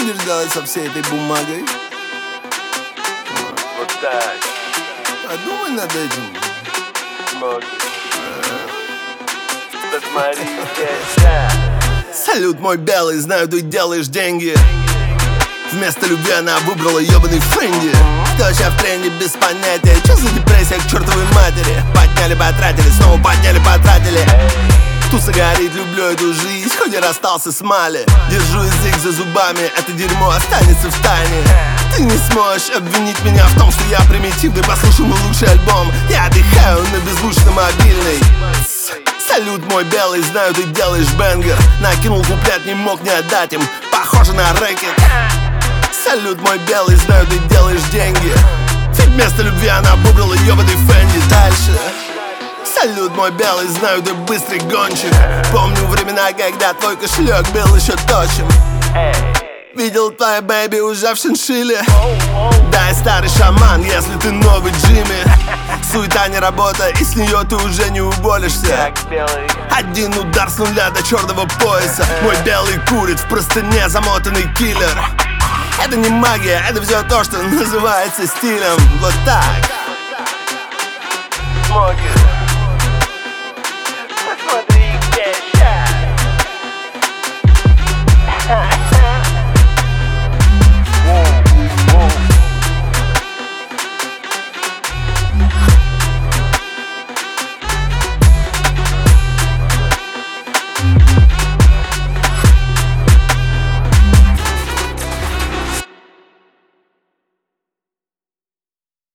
будешь делать со всей этой бумагой? Вот так. Подумай над этим. Смотри. Посмотри, да. Салют, мой белый, знаю, ты делаешь деньги. Вместо любви она выбрала ёбаный френди. Кто сейчас в тренде, без понятия. Чё за депрессия к чертовой матери? Подняли, потратили, снова подняли, потратили. Туса горит, люблю эту жизнь, хоть и расстался с Мали. Держу язык за зубами, это дерьмо останется в тайне. Ты не сможешь обвинить меня в том, что я примитивный. Послушай мой лучший альбом, я отдыхаю на беззвучно мобильный. Салют, мой белый, знаю, ты делаешь бенгер. Накинул куплет, не мог не отдать им, похоже на рэкет. Салют, мой белый, знаю, ты делаешь деньги. Ведь вместо любви она выбрала ёбаный Фенди. Дальше. Салют, мой белый, знаю, ты быстрый гонщик. Помню времена, когда твой кошелек был еще точен. Видел твоя бэби уже в шиншилле. Дай, старый шаман, если ты новый Джимми. Суета не работа, и с нее ты уже не уволишься. Один удар с нуля до черного пояса. Мой белый курит в простыне замотанный киллер. Это не магия, это все то, что называется стилем. Вот так. Смоги.